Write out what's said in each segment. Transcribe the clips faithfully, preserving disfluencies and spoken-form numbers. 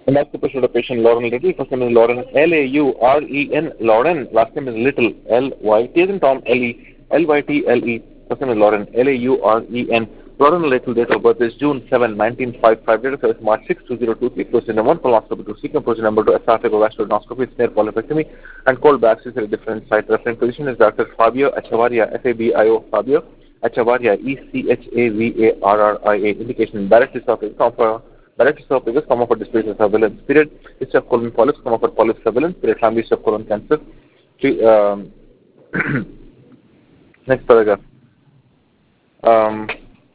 And that's the patient of patient Lauren Little. First name is Lauren, L A U R E N, Lauren. Last name is Little, L Y T as in Tom, L E, L Y T L E. First name is Lauren, L A U R E N. Lauren Little, date of birth is June seventh, nineteen fifty-five. Date of service March sixth, two thousand twenty-three. Procedure number one, colonoscopy two, secant procedure number two, esophageal vasculonoscopy, snare polypectomy, and cold bags is a different site. Referring physician is Doctor Fabio Echevarria, F A B I O, Fabio Echevarria, E C H A V A R R I A. Indication, direct esophageal Direct esophagus, comma for dysplasia surveillance period. History of colon polyps, comma for polyp surveillance period. Family history of colon cancer. Um, next paragraph. Um,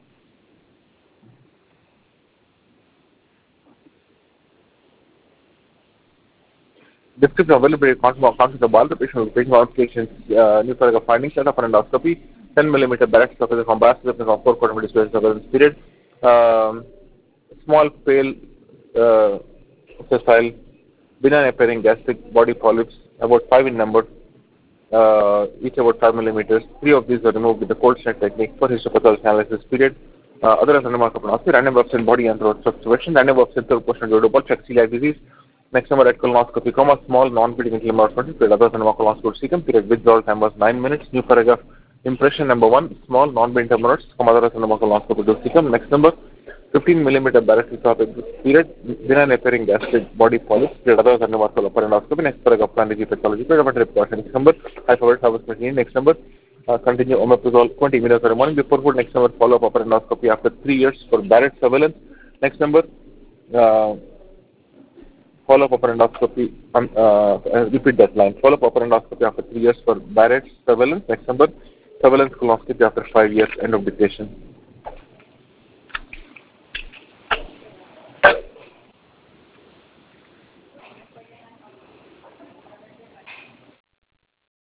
description of availability concept of bowel preparation of patient modifications. Uh, new paragraph. Findings set up for endoscopy. ten millimeter direct esophagus from biopsy of four quarter dysplasia surveillance period. Um, small, pale, uh, sessile, benign appearing gastric body polyps, about five in number, uh, each about five millimeters. Three of these were removed with the cold snap technique for histopathology analysis period. Uh, other than remarkable analysis, random biopsy in body and throat observation, random biopsy in third portion of the check celiac disease. Next number at colonoscopy, comma, small, non-bleeding intramural period. Other than colonoscopy secant period, withdrawal time was nine minutes. New paragraph. Impression number one, small, non-bleeding intramural, comma, other than colonoscopy secant. Next number. fifteen millimeter direct esophagus period, benign appearing gastric body polyps, period, other than remarkable upper endoscopy. Next paragraph, planetary pathology, period, of precaution. Next number, high-powered service machine. Next number, uh, continue omeprazole twenty minutes every morning before food. Next number, follow-up upper endoscopy after three years for Barrett surveillance. Next number, uh, follow-up upper endoscopy, um, uh, uh, repeat that line, follow-up upper endoscopy after three years for Barrett surveillance. Next number, surveillance colonoscopy after five years, end of dictation.